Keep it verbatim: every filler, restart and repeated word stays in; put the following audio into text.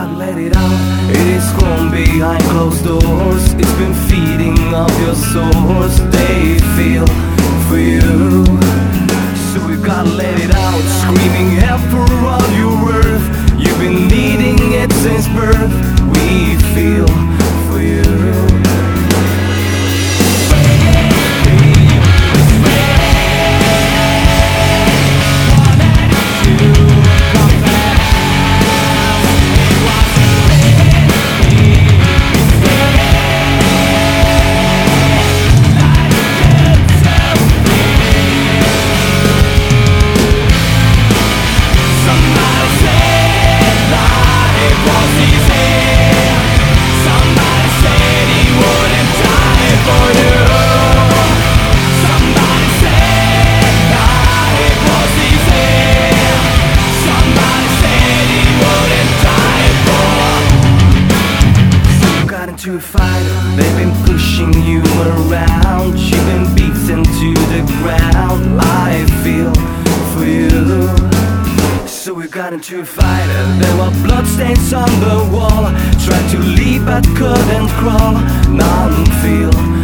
gotta let it out. It is grown behind closed doors. It's been feeding off your sores. They feel for you, so we gotta let it out. Screaming out for all your worth. You've been needing it since birth. We feel for you. To a fight, they've been pushing you around. You've been beaten to the ground. I feel for you, so we got into a fight. There were bloodstains on the wall. Tried to leave but couldn't crawl. None feel